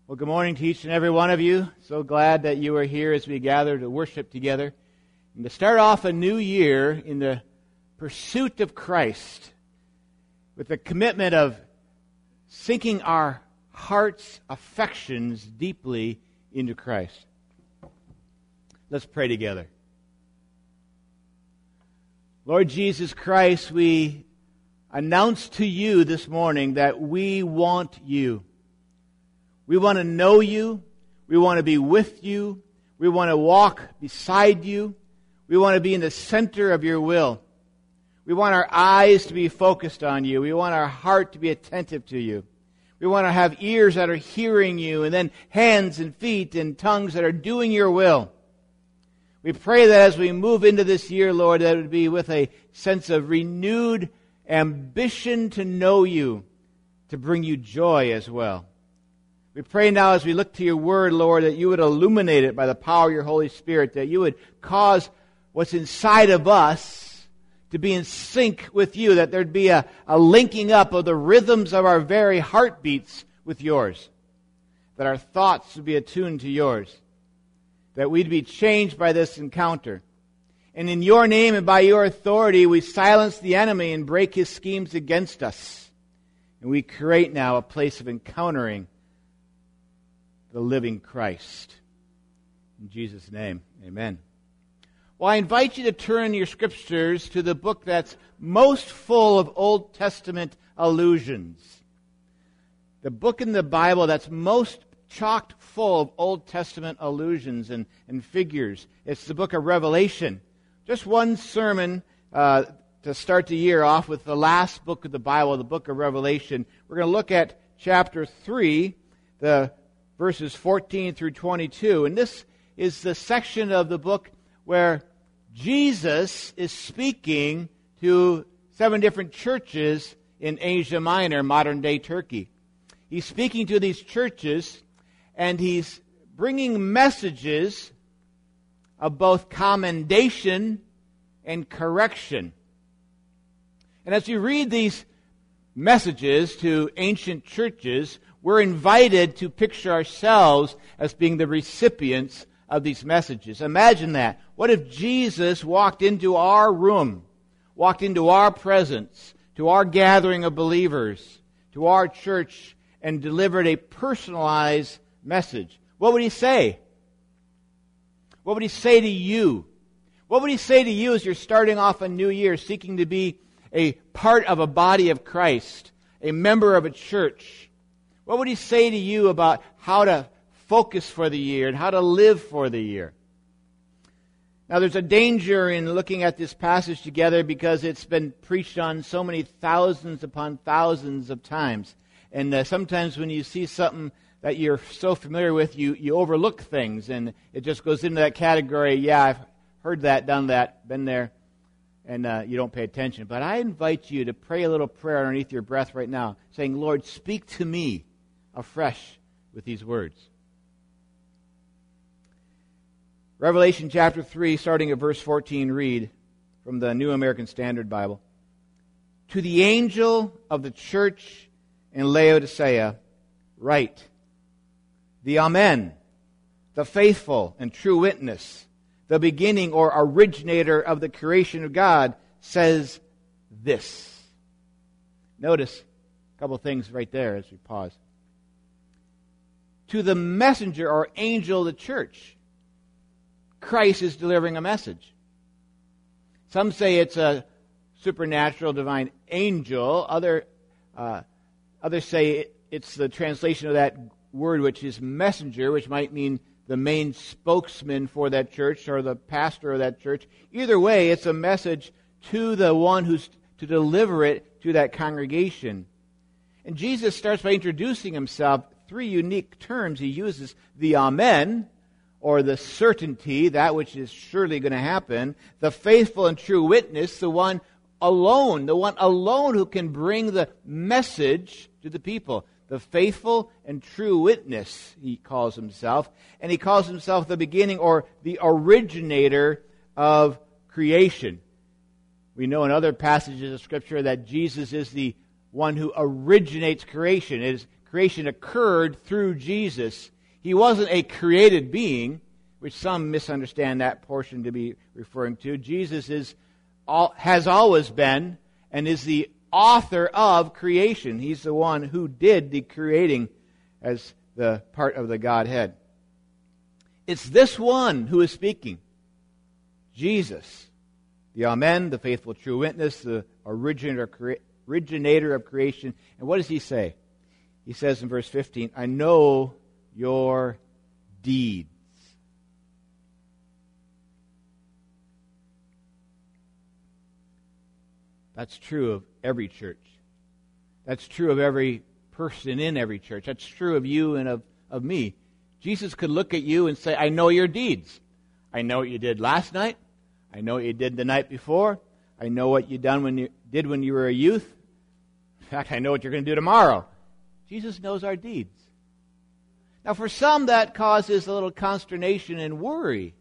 Well, good morning to each and every one of you. So glad that you are here as we gather to worship together and to start off a new year in the pursuit of Christ with the commitment of sinking our heart's affections deeply into Christ. Let's pray together. Lord Jesus Christ, we announce to you this morning that we want you. We want to know you. We want to be with you. We want to walk beside you. We want to be in the center of your will. We want our eyes to be focused on you. We want our heart to be attentive to you. We want to have ears that are hearing you, and then hands and feet and tongues that are doing your will. We pray that as we move into this year, Lord, that it would be with a sense of renewed ambition to know you, to bring you joy as well. We pray now as we look to your word, Lord, that you would illuminate it by the power of your Holy Spirit, that you would cause what's inside of us to be in sync with you, that there'd be a linking up of the rhythms of our very heartbeats with yours, that our thoughts would be attuned to yours, that we'd be changed by this encounter. And in your name and by your authority, we silence the enemy and break his schemes against us. And we create now a place of encountering the living Christ. In Jesus' name, amen. Well, I invite you to turn your scriptures to the book that's most full of Old Testament allusions. The book in the Bible that's most chocked full of Old Testament allusions and figures. It's the book of Revelation. Just one sermon to start the year off with the last book of the Bible, the book of Revelation. We're going to look at chapter 3, the verses 14 through 22. And this is the section of the book where Jesus is speaking to 7 different churches in Asia Minor, modern-day Turkey. He's speaking to these churches, and he's bringing messages of both commendation and correction. And as you read these messages to ancient churches, we're invited to picture ourselves as being the recipients of these messages. Imagine that. What if Jesus walked into our room, walked into our presence, to our gathering of believers, to our church, and delivered a personalized message? What would he say? What would he say to you? What would he say to you as you're starting off a new year, seeking to be a part of a body of Christ, a member of a church? What would he say to you about how to focus for the year and how to live for the year? Now, there's a danger in looking at this passage together because it's been preached on so many thousands upon thousands of times. And sometimes when you see something that you're so familiar with, you overlook things, and it just goes into that category, yeah, I've heard that, done that, been there, and you don't pay attention. But I invite you to pray a little prayer underneath your breath right now, saying, Lord, speak to me afresh with these words. Revelation chapter 3, starting at verse 14, read from the New American Standard Bible. To the angel of the church in Laodicea, write, the Amen, the faithful and true witness, the beginning or originator of the creation of God, says this. Notice a couple of things right there as we pause. To the messenger or angel of the church, Christ is delivering a message. Some say it's a supernatural divine angel. Others say it's the translation of that word which is messenger, which might mean the main spokesman for that church or the pastor of that church. Either way, it's a message to the one who's to deliver it to that congregation. And Jesus starts by introducing himself. 3 unique terms he uses: the Amen, or the certainty, that which is surely going to happen; the faithful and true witness, the one alone who can bring the message to the people. The faithful and true witness, he calls himself. And he calls himself the beginning or the originator of creation. We know in other passages of Scripture that Jesus is the one who originates creation. creation occurred through Jesus. He wasn't a created being, which some misunderstand that portion to be referring to. Jesus has always been and is the author of creation. He's the one who did the creating as the part of the Godhead. It's this one who is speaking. Jesus, the Amen, the faithful true witness, the originator of creation. And what does he say? He says in verse 15, I know your deeds. That's true of every church. That's true of every person in every church. That's true of you and of me. Jesus could look at you and say, I know your deeds. I know what you did last night. I know what you did the night before. I know what you did when you were a youth. In fact, I know what you're going to do tomorrow. Jesus knows our deeds. Now, for some, that causes a little consternation and worry.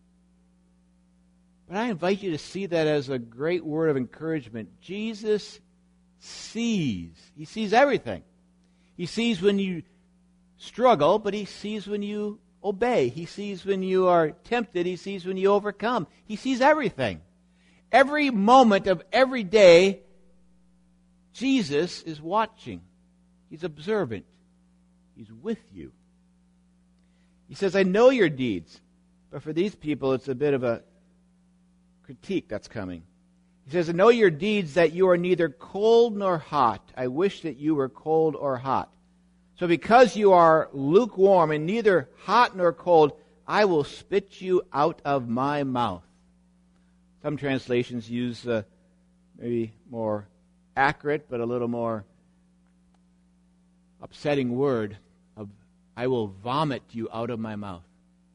But I invite you to see that as a great word of encouragement. Jesus sees. He sees everything. He sees when you struggle, but he sees when you obey. He sees when you are tempted. He sees when you overcome. He sees everything. Every moment of every day, Jesus is watching. He's observant. He's with you. He says, I know your deeds. But for these people, it's a bit of a critique that's coming. He says, I know your deeds, that you are neither cold nor hot. I wish that you were cold or hot. So because you are lukewarm and neither hot nor cold, I will spit you out of my mouth. Some translations use maybe more accurate but a little more upsetting word of, I will vomit you out of my mouth.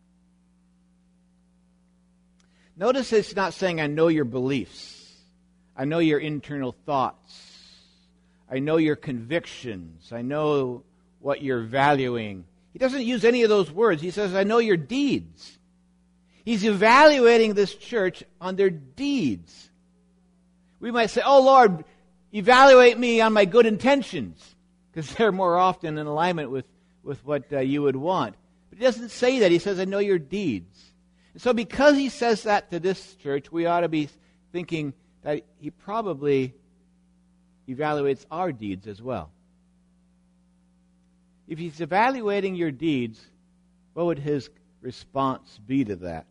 Notice it's not saying, I know your beliefs. I know your internal thoughts. I know your convictions. I know what you're valuing. He doesn't use any of those words. He says, I know your deeds. He's evaluating this church on their deeds. We might say, oh Lord, evaluate me on my good intentions, because they're more often in alignment with what you would want. But he doesn't say that. He says, I know your deeds. And so because he says that to this church, we ought to be thinking that he probably evaluates our deeds as well. If he's evaluating your deeds, what would his response be to that?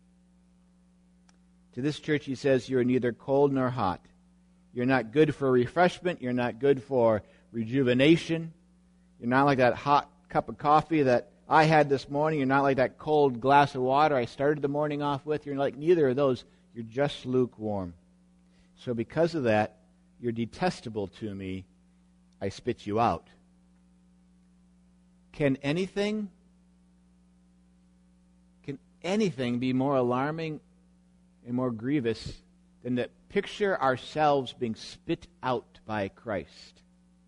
To this church he says, you're neither cold nor hot. You're not good for refreshment. You're not good for rejuvenation. You're not like that hot cup of coffee that I had this morning. You're not like that cold glass of water I started the morning off with. You're like neither of those. You're just lukewarm. So because of that, you're detestable to me. I spit you out. Can anything be more alarming and more grievous than to picture ourselves being spit out by Christ?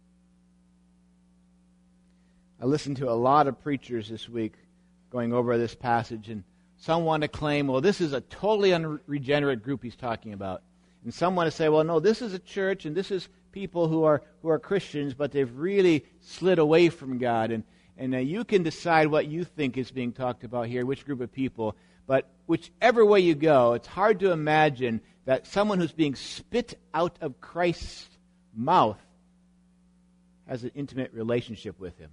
I listened to a lot of preachers this week going over this passage, and some want to claim, well, this is a totally unregenerate group he's talking about. And some want to say, well, no, this is a church, and this is people who are Christians, but they've really slid away from God. And you can decide what you think is being talked about here, which group of people. But whichever way you go, it's hard to imagine that someone who's being spit out of Christ's mouth has an intimate relationship with him.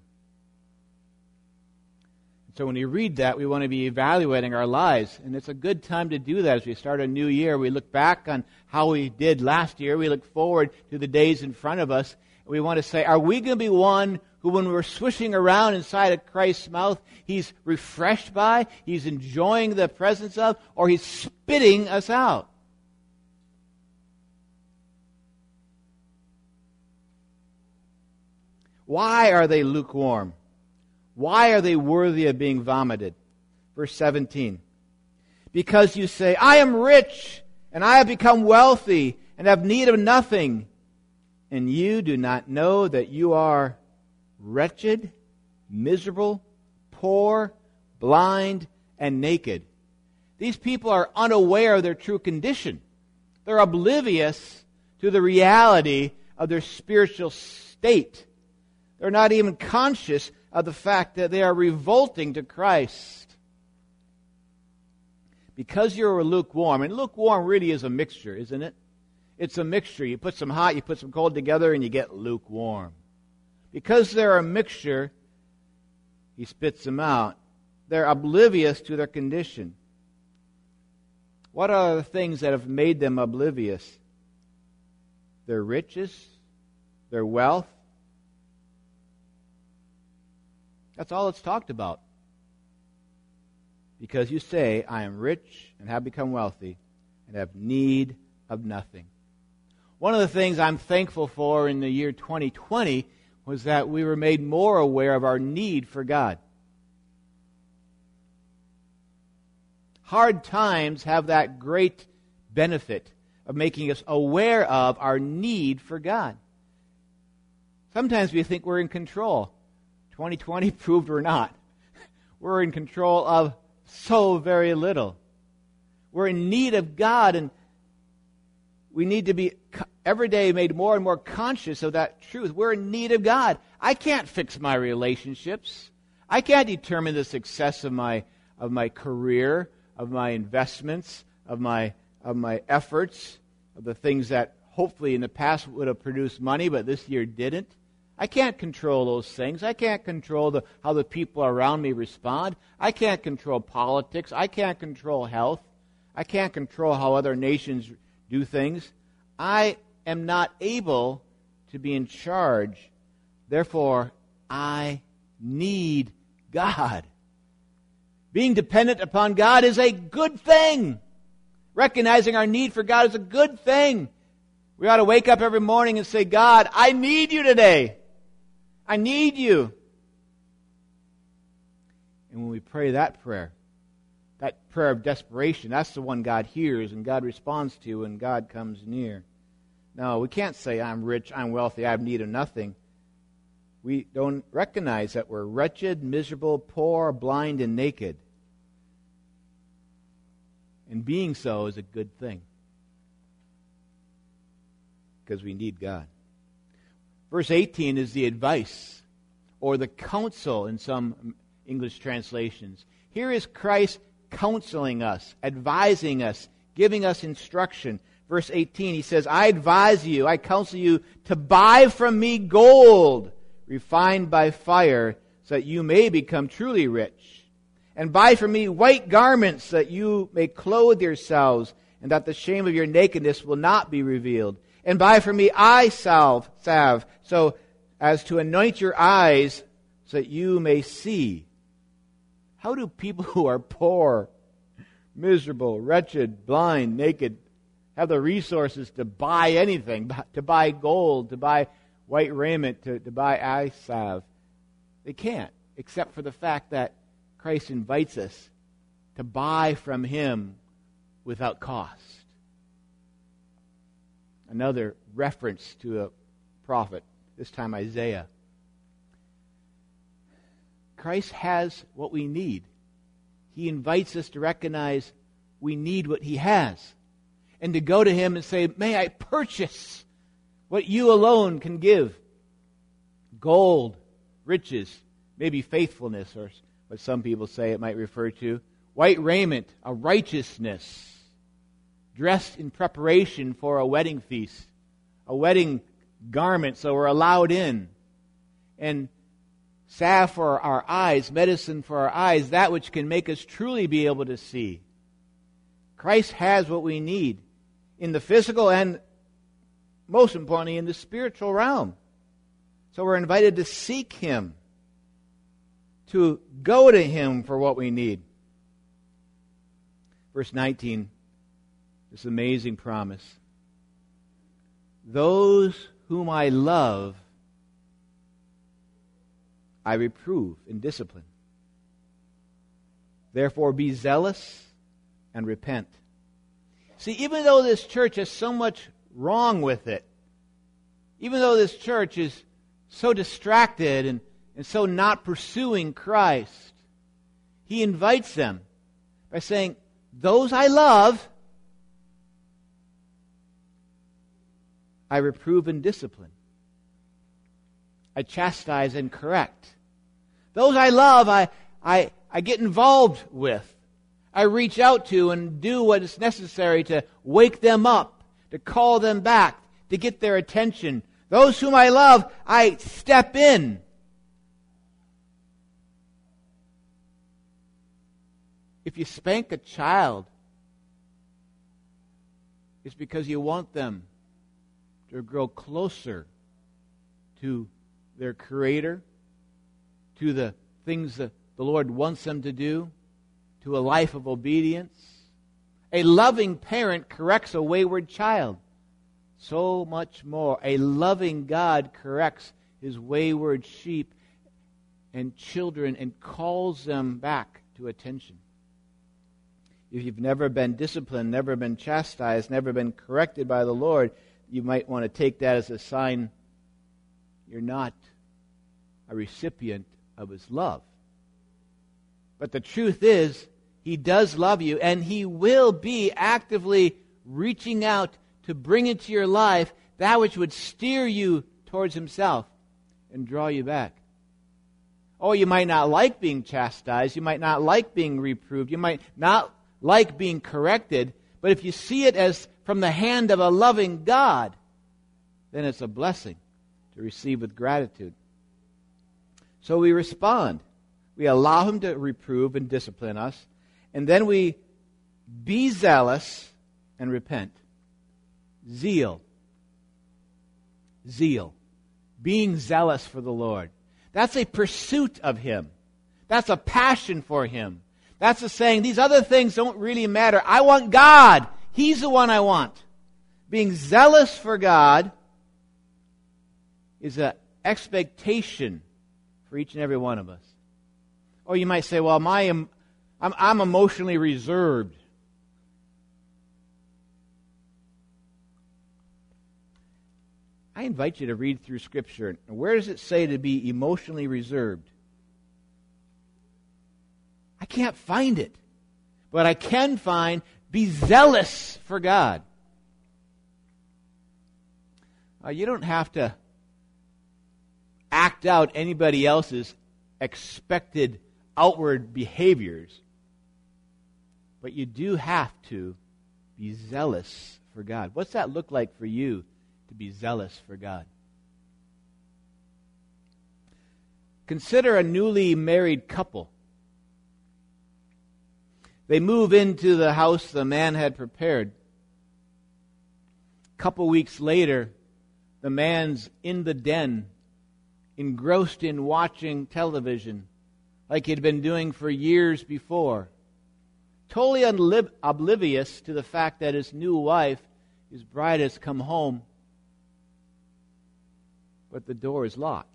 So when we read that, we want to be evaluating our lives. And it's a good time to do that as we start a new year. We look back on how we did last year. We look forward to the days in front of us. We want to say, are we going to be one who, when we're swishing around inside of Christ's mouth, he's refreshed by, he's enjoying the presence of, or he's spitting us out? Why are they lukewarm? Why are they worthy of being vomited? Verse 17. Because you say, I am rich, and I have become wealthy, and have need of nothing, and you do not know that you are wretched, miserable, poor, blind, and naked. These people are unaware of their true condition. They're oblivious to the reality of their spiritual state. They're not even conscious of the fact that they are revolting to Christ. Because you're lukewarm, and lukewarm really is a mixture, isn't it? It's a mixture. You put some hot, you put some cold together, and you get lukewarm. Because they're a mixture, he spits them out. They're oblivious to their condition. What are the things that have made them oblivious? Their riches, their wealth. That's all it's talked about. Because you say, I am rich and have become wealthy and have need of nothing. One of the things I'm thankful for in the year 2020 was that we were made more aware of our need for God. Hard times have that great benefit of making us aware of our need for God. Sometimes we think we're in control. 2020 proved we're not. We're in control of so very little. We're in need of God, and we need to be every day made more and more conscious of that truth. We're in need of God. I can't fix my relationships. I can't determine the success of my career, of my investments, of my efforts, of the things that hopefully in the past would have produced money, but this year didn't. I can't control those things. I can't control how the people around me respond. I can't control politics. I can't control health. I can't control how other nations do things. I am not able to be in charge. Therefore, I need God. Being dependent upon God is a good thing. Recognizing our need for God is a good thing. We ought to wake up every morning and say, God, I need you today. I need you. And when we pray that prayer of desperation, that's the one God hears and God responds to and God comes near. No, we can't say, I'm rich, I'm wealthy, I have need of nothing. We don't recognize that we're wretched, miserable, poor, blind, and naked. And being so is a good thing. Because we need God. Verse 18 is the advice, or the counsel in some English translations. Here is Christ counseling us, advising us, giving us instruction. Verse 18, he says, I advise you, I counsel you to buy from me gold refined by fire, so that you may become truly rich. And buy from me white garments, so that you may clothe yourselves, and that the shame of your nakedness will not be revealed. And buy from me eye salve, so as to anoint your eyes, so that you may see. How do people who are poor, miserable, wretched, blind, naked, have the resources to buy anything, to buy gold, to buy white raiment, to buy eye salve? They can't, except for the fact that Christ invites us to buy from Him without cost. Another reference to a prophet, this time Isaiah. Christ has what we need. He invites us to recognize we need what He has. And to go to Him and say, may I purchase what you alone can give. Gold, riches, maybe faithfulness, or what some people say it might refer to. White raiment, a righteousness. Dressed in preparation for a wedding feast. A wedding garment so we're allowed in. And salve for our eyes, medicine for our eyes, that which can make us truly be able to see. Christ has what we need in the physical and, most importantly, in the spiritual realm. So we're invited to seek Him, to go to Him for what we need. Verse 19, this amazing promise. Those whom I love, I reprove and discipline. Therefore be zealous and repent. See, even though this church has so much wrong with it, even though this church is so distracted and so not pursuing Christ, He invites them by saying, those I love, I reprove and discipline. I chastise and correct. Those I love, I get involved with. I reach out to and do what is necessary to wake them up, to call them back, to get their attention. Those whom I love, I step in. If you spank a child, it's because you want them to grow closer to their Creator, to the things that the Lord wants them to do, to a life of obedience. A loving parent corrects a wayward child. So much more. A loving God corrects His wayward sheep and children and calls them back to attention. If you've never been disciplined, never been chastised, never been corrected by the Lord, you might want to take that as a sign you're not a recipient of His love. But the truth is, He does love you, and He will be actively reaching out to bring into your life that which would steer you towards Himself and draw you back. Oh, you might not like being chastised. You might not like being reproved. You might not like being corrected. But if you see it as from the hand of a loving God, then it's a blessing to receive with gratitude. So we respond. We allow Him to reprove and discipline us. And then we be zealous and repent. Zeal. Zeal. Being zealous for the Lord. That's a pursuit of Him. That's a passion for Him. That's a saying, these other things don't really matter. I want God. He's the one I want. Being zealous for God is an expectation for each and every one of us. Or you might say, well, I'm emotionally reserved. I invite you to read through Scripture. Where does it say to be emotionally reserved? I can't find it. But I can find be zealous for God. You don't have to act out anybody else's expected outward behaviors. But you do have to be zealous for God. What's that look like for you to be zealous for God? Consider a newly married couple. They move into the house the man had prepared. A couple weeks later, the man's in the den, engrossed in watching television, like he'd been doing for years before. Totally oblivious to the fact that his new wife, his bride, has come home, but the door is locked.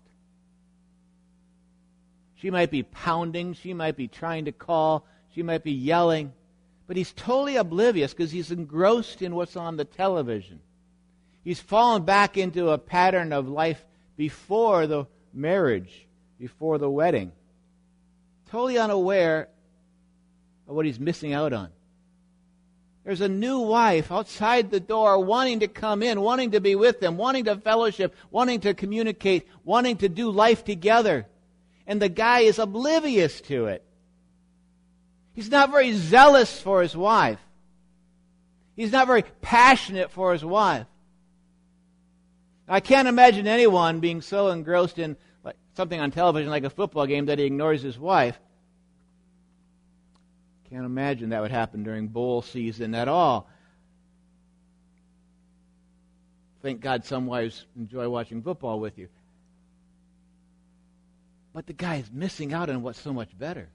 She might be pounding, she might be trying to call, she might be yelling, but he's totally oblivious because he's engrossed in what's on the television. He's fallen back into a pattern of life before the marriage, before the wedding. Totally unaware of what he's missing out on. There's a new wife outside the door wanting to come in, wanting to be with them, wanting to fellowship, wanting to communicate, wanting to do life together. And the guy is oblivious to it. He's not very zealous for his wife. He's not very passionate for his wife. I can't imagine anyone being so engrossed in something on television like a football game that he ignores his wife. Can't imagine that would happen during bowl season at all. Thank God some wives enjoy watching football with you. But the guy is missing out on what's so much better.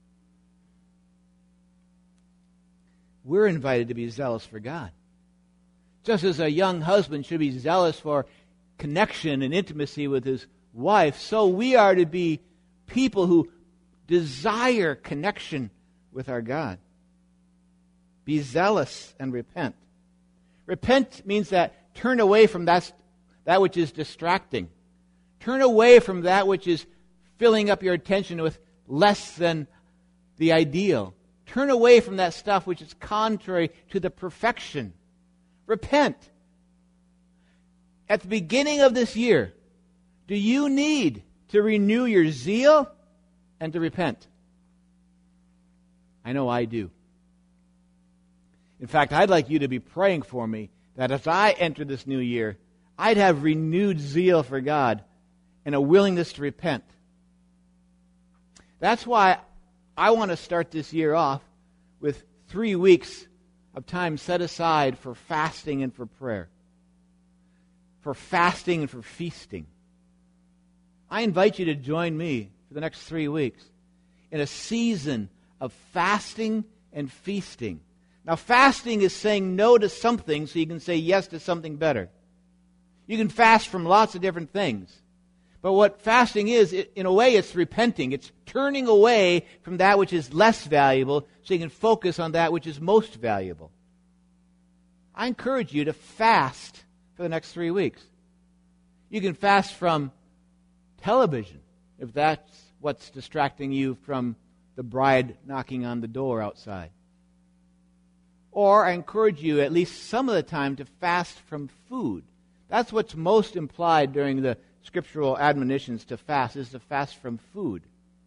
We're invited to be zealous for God. Just as a young husband should be zealous for connection and intimacy with his wife, so we are to be people who desire connection with our God. Be zealous and repent. Repent means that turn away from that which is distracting. Turn away from that which is filling up your attention with less than the ideal. Turn away from that stuff which is contrary to the perfection. Repent. At the beginning of this year, Do you need to renew your zeal and to repent? I know I do. In fact, I'd like you to be praying for me that as I enter this new year, I'd have renewed zeal for God and a willingness to repent. That's why I want to start this year off with 3 weeks of time set aside for fasting and for prayer. For fasting and for feasting. I invite you to join me for the next 3 weeks in a season of fasting and feasting. Now, fasting is saying no to something so you can say yes to something better. You can fast from lots of different things. But what fasting is, in a way, it's repenting. It's turning away from that which is less valuable so you can focus on that which is most valuable. I encourage you to fast for the next 3 weeks. You can fast from television, if that's what's distracting you from the bride knocking on the door outside. Or I encourage you at least some of the time to fast from food. That's what's most implied during the scriptural admonitions to fast, is to fast from food.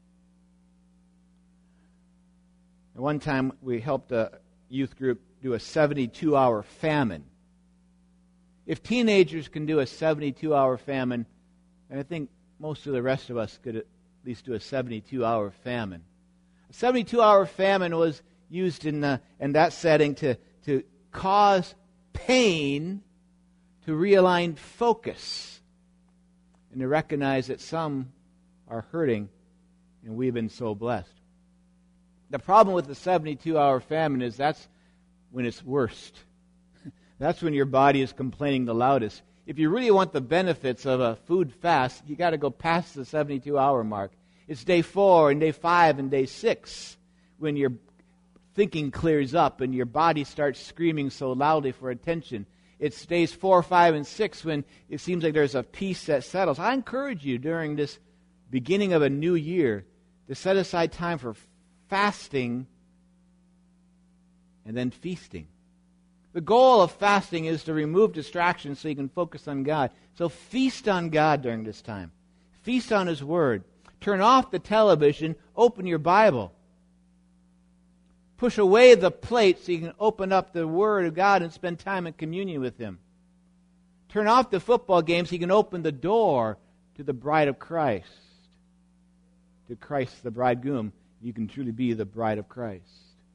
And one time we helped a youth group do a 72-hour famine. If teenagers can do a 72-hour famine, and I think most of the rest of us could at least do a 72-hour famine. A 72-hour famine was used in that setting to cause pain, to realign focus, and to recognize that some are hurting, and we've been so blessed. The problem with the 72-hour famine is that's when it's worst. That's when your body is complaining the loudest. If you really want the benefits of a food fast, you got to go past the 72-hour mark. It's day 4 and day 5 and day 6 when your thinking clears up and your body starts screaming so loudly for attention. It's days 4, 5, and 6 when it seems like there's a peace that settles. I encourage you during this beginning of a new year to set aside time for fasting and then feasting. The goal of fasting is to remove distractions so you can focus on God. So feast on God during this time. Feast on His Word. Turn off the television. Open your Bible. Push away the plate so you can open up the Word of God and spend time in communion with Him. Turn off the football game so you can open the door to the bride of Christ. To Christ, the bridegroom. You can truly be the bride of Christ.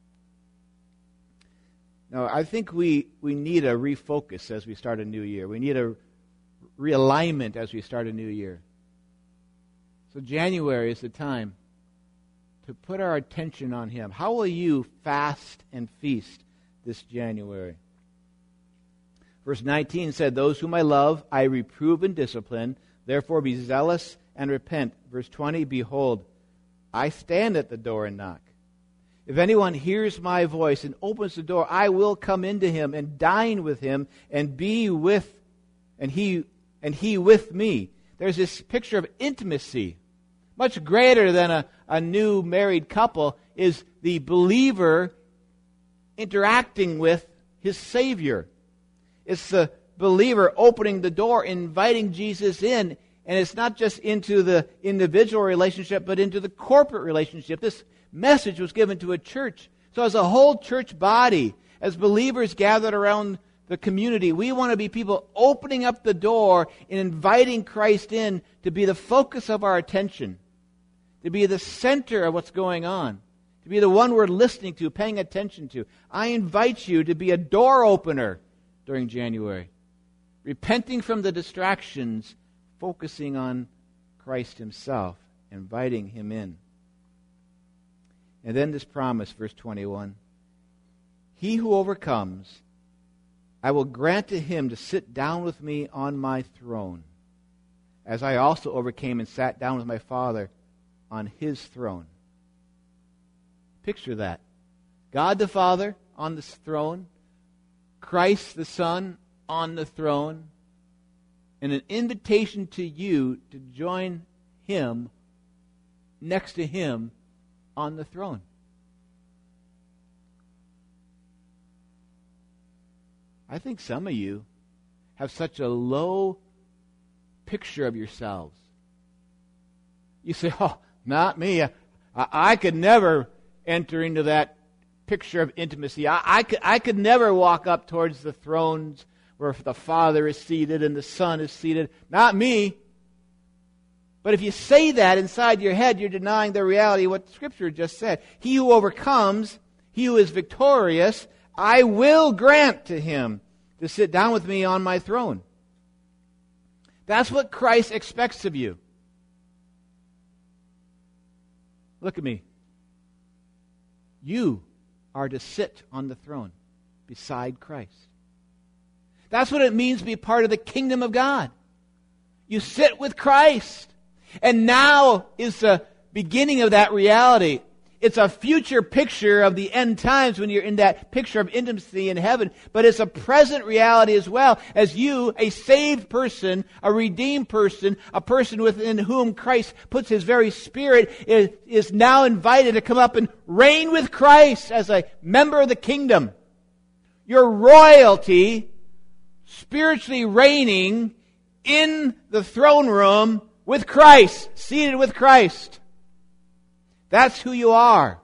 Now, I think we need a refocus as we start a new year. We need a realignment as we start a new year. So January is the time to put our attention on Him. How will you fast and feast this January? Verse 19 said, "Those whom I love, I reprove and discipline. Therefore be zealous and repent." Verse 20, "Behold, I stand at the door and knock. If anyone hears my voice and opens the door, I will come into him and dine with him and he with me." There's this picture of intimacy. Much greater than a new married couple is the believer interacting with his Savior. It's the believer opening the door, inviting Jesus in, and it's not just into the individual relationship, but into the corporate relationship. This message was given to a church. So as a whole church body, as believers gathered around the community, we want to be people opening up the door and inviting Christ in to be the focus of our attention, to be the center of what's going on, to be the one we're listening to, paying attention to. I invite you to be a door opener during January, repenting from the distractions, focusing on Christ Himself, inviting Him in. And then this promise, verse 21, "He who overcomes, I will grant to him to sit down with me on my throne, as I also overcame and sat down with my Father on His throne." Picture that. God the Father on this throne, Christ the Son on the throne, and an invitation to you to join Him next to Him on the throne. I think some of you have such a low picture of yourselves. You say, oh, not me. I could never enter into that picture of intimacy. I could never walk up towards the thrones where the Father is seated and the Son is seated. Not me. But if you say that inside your head, you're denying the reality of what Scripture just said. He who overcomes, he who is victorious, I will grant to him to sit down with me on my throne. That's what Christ expects of you. Look at me. You are to sit on the throne beside Christ. That's what it means to be part of the kingdom of God. You sit with Christ. And now is the beginning of that reality. It's a future picture of the end times when you're in that picture of intimacy in heaven. But it's a present reality as well, as you, a saved person, a redeemed person, a person within whom Christ puts His very Spirit, is now invited to come up and reign with Christ as a member of the kingdom. Your royalty, spiritually reigning in the throne room with Christ, seated with Christ. That's who you are.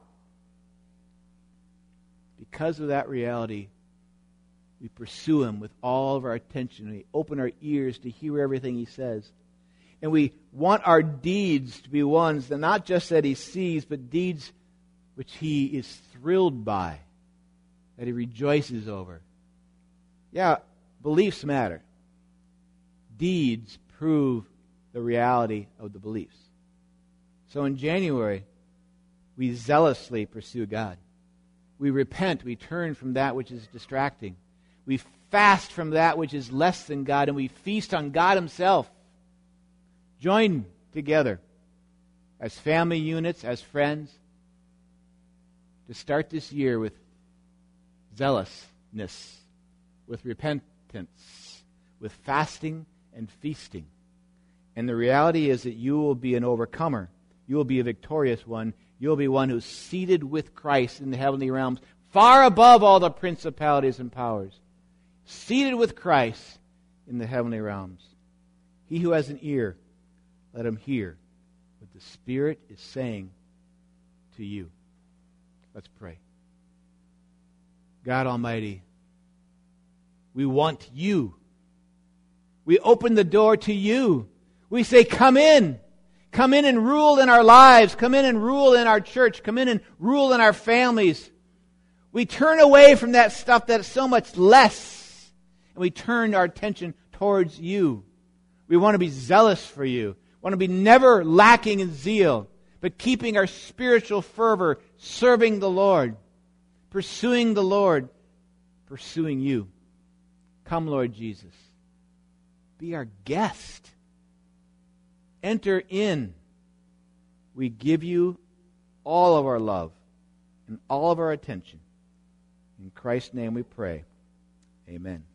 Because of that reality, we pursue Him with all of our attention. We open our ears to hear everything He says. And we want our deeds to be ones that not just that He sees, but deeds which He is thrilled by, that He rejoices over. Yeah, beliefs matter. Deeds prove the reality of the beliefs. So in January, we zealously pursue God. We repent, we turn from that which is distracting. We fast from that which is less than God, and we feast on God Himself. Join together as family units, as friends, to start this year with zealousness, with repentance, with fasting and feasting. And the reality is that you will be an overcomer. You will be a victorious one. You will be one who's seated with Christ in the heavenly realms, far above all the principalities and powers. Seated with Christ in the heavenly realms. He who has an ear, let him hear what the Spirit is saying to you. Let's pray. God Almighty, we want you. We open the door to you. We say, come in. Come in and rule in our lives. Come in and rule in our church. Come in and rule in our families. We turn away from that stuff that is so much less. And we turn our attention towards you. We want to be zealous for you. We want to be never lacking in zeal, but keeping our spiritual fervor, serving the Lord, pursuing the Lord, pursuing you. Come, Lord Jesus. Be our guest. Enter in. We give you all of our love and all of our attention. In Christ's name we pray. Amen.